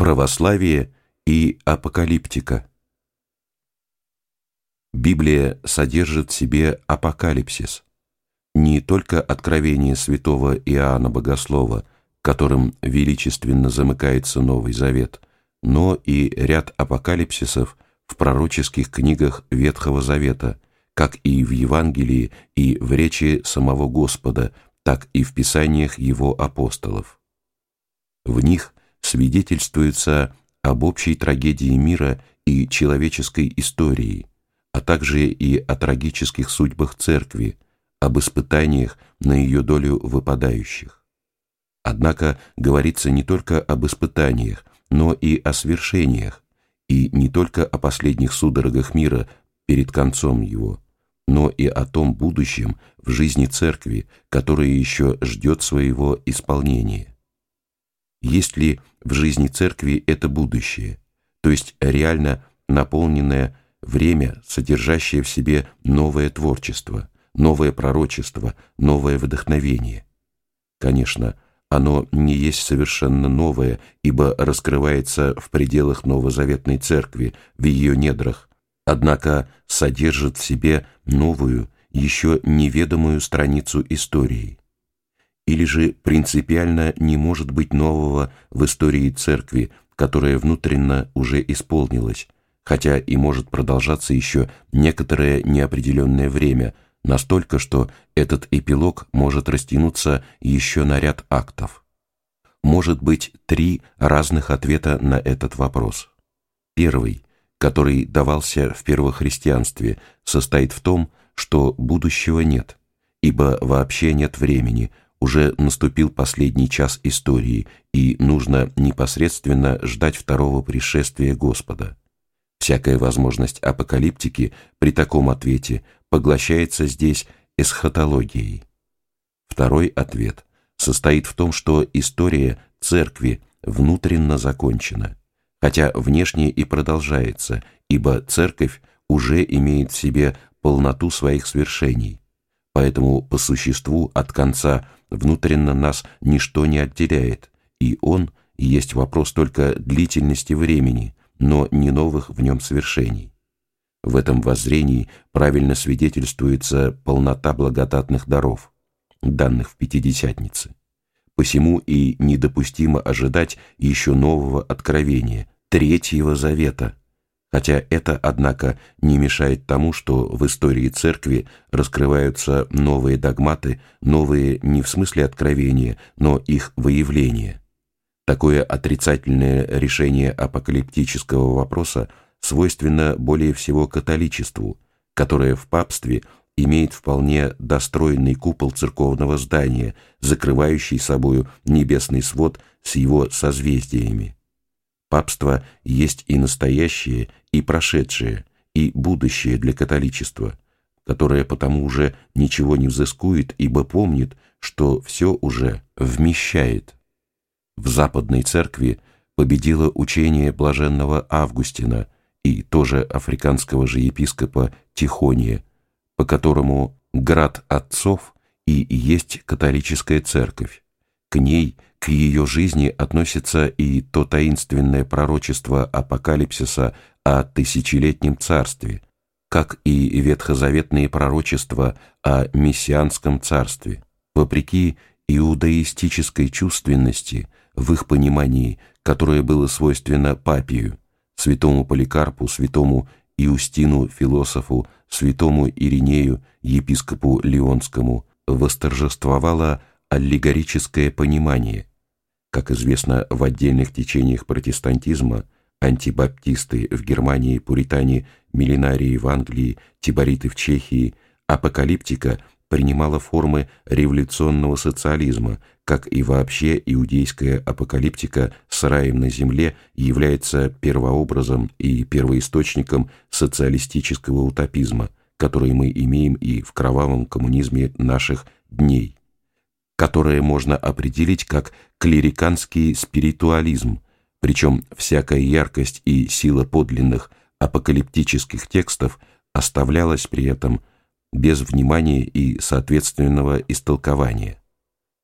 Православие и апокалиптика. Библия содержит в себе апокалипсис, не только откровение святого Иоанна Богослова, которым величественно замыкается Новый Завет, но и ряд апокалипсисов в пророческих книгах Ветхого Завета, как и в Евангелии и в речи самого Господа, так и в писаниях Его апостолов. В них свидетельствуется об общей трагедии мира и человеческой истории, а также и о трагических судьбах Церкви, об испытаниях на ее долю выпадающих. Однако говорится не только об испытаниях, но и о свершениях, и не только о последних судорогах мира перед концом его, но и о том будущем в жизни Церкви, которое еще ждет своего исполнения. Есть ли в жизни Церкви это будущее, то есть реально наполненное время, содержащее в себе новое творчество, новое пророчество, новое вдохновение? Конечно, оно не есть совершенно новое, ибо раскрывается в пределах Новозаветной Церкви, в ее недрах, однако содержит в себе новую, еще неведомую страницу истории. Или же принципиально не может быть нового в истории Церкви, которая внутренно уже исполнилась, хотя и может продолжаться еще некоторое неопределенное время, настолько, что этот эпилог может растянуться еще на ряд актов. Может быть 3 разных ответа на этот вопрос. Первый, который давался в первохристианстве, состоит в том, что будущего нет, ибо вообще нет времени, уже наступил последний час истории, и нужно непосредственно ждать второго пришествия Господа. Всякая возможность апокалиптики при таком ответе поглощается здесь эсхатологией. Второй ответ состоит в том, что история Церкви внутренно закончена, хотя внешне и продолжается, ибо Церковь уже имеет в себе полноту своих свершений. Поэтому по существу от конца внутренно нас ничто не отделяет, и он есть вопрос только длительности времени, но не новых в нем свершений. В этом воззрении правильно свидетельствуется полнота благодатных даров, данных в Пятидесятнице. Посему и недопустимо ожидать еще нового откровения, Третьего Завета, хотя это, однако, не мешает тому, что в истории Церкви раскрываются новые догматы, новые не в смысле откровения, но их выявления. Такое отрицательное решение апокалиптического вопроса свойственно более всего католичеству, которое в папстве имеет вполне достроенный купол церковного здания, закрывающий собою небесный свод с его созвездиями. Папство есть и настоящее, и прошедшее, и будущее для католичества, которое потому уже ничего не взыскует, ибо помнит, что все уже вмещает. В Западной Церкви победило учение блаженного Августина и тоже африканского же епископа Тихония, по которому град отцов и есть католическая церковь. К ней, к ее жизни относится и то таинственное пророчество апокалипсиса о тысячелетнем царстве, как и ветхозаветные пророчества о мессианском царстве. Вопреки иудаистической чувственности в их понимании, которое было свойственно Папию, святому Поликарпу, святому Иустину, философу, святому Иринею, епископу Лионскому, восторжествовало аллегорическое понимание. Как известно, в отдельных течениях протестантизма антибаптисты в Германии, пуритане, миллинарии в Англии, тибориты в Чехии, апокалиптика принимала формы революционного социализма, как и вообще иудейская апокалиптика с раем на земле является первообразом и первоисточником социалистического утопизма, который мы имеем и в кровавом коммунизме наших дней, которое можно определить как клириканский спиритуализм, причем всякая яркость и сила подлинных апокалиптических текстов оставлялась при этом без внимания и соответственного истолкования.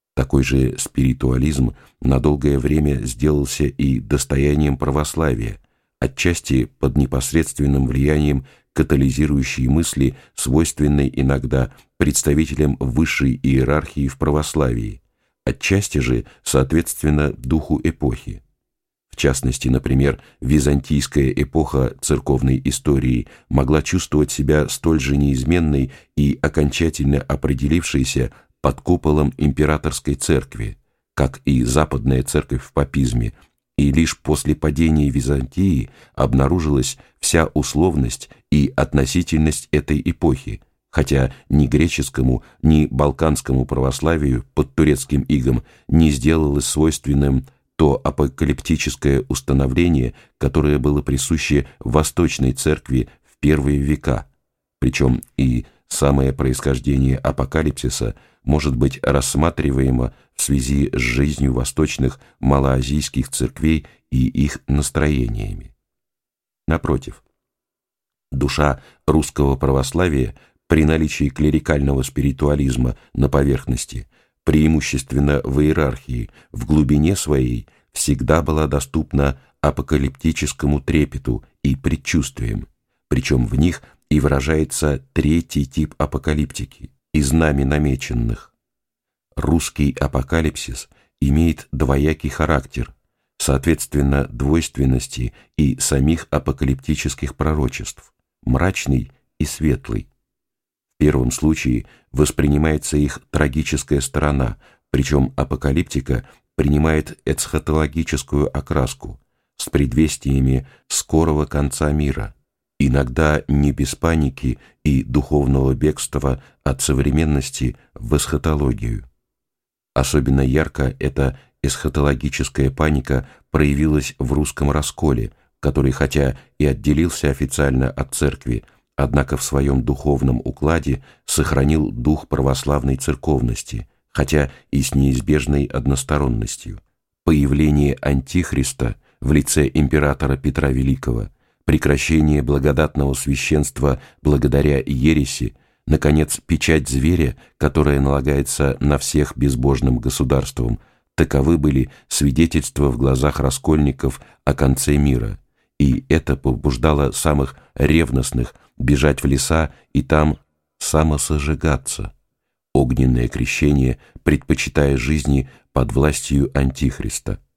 Такой же спиритуализм на долгое время сделался и достоянием православия, отчасти под непосредственным влиянием катализирующей мысли, свойственной иногда представителям высшей иерархии в православии, отчасти же, соответственно, духу эпохи. В частности, например, византийская эпоха церковной истории могла чувствовать себя столь же неизменной и окончательно определившейся под куполом императорской церкви, как и западная церковь в папизме, и лишь после падения Византии обнаружилась вся условность и относительность этой эпохи, хотя ни греческому, ни балканскому православию под турецким игом не сделалось свойственным то апокалиптическое установление, которое было присуще Восточной Церкви в первые века, причем и самое происхождение апокалипсиса может быть рассматриваемо в связи с жизнью восточных малоазийских церквей и их настроениями. Напротив, душа русского православия при наличии клерикального спиритуализма на поверхности, преимущественно в иерархии, в глубине своей всегда была доступна апокалиптическому трепету и предчувствиям, причем в них и выражается третий тип апокалиптики, из нами намеченных. Русский апокалипсис имеет двоякий характер, соответственно двойственности и самих апокалиптических пророчеств, мрачный и светлый. В первом случае воспринимается их трагическая сторона, причем апокалиптика принимает эсхатологическую окраску с предвестиями скорого конца мира, иногда не без паники и духовного бегства от современности в эсхатологию. Особенно ярко эта эсхатологическая паника проявилась в русском расколе, который хотя и отделился официально от церкви, однако в своем духовном укладе сохранил дух православной церковности, хотя и с неизбежной односторонностью. Появление Антихриста в лице императора Петра Великого, прекращение благодатного священства благодаря ереси, наконец, печать зверя, которая налагается на всех безбожным государством, таковы были свидетельства в глазах раскольников о конце мира, и это побуждало самых ревностных бежать в леса и там самосожигаться. Огненное крещение, предпочитая жизни под властью Антихриста.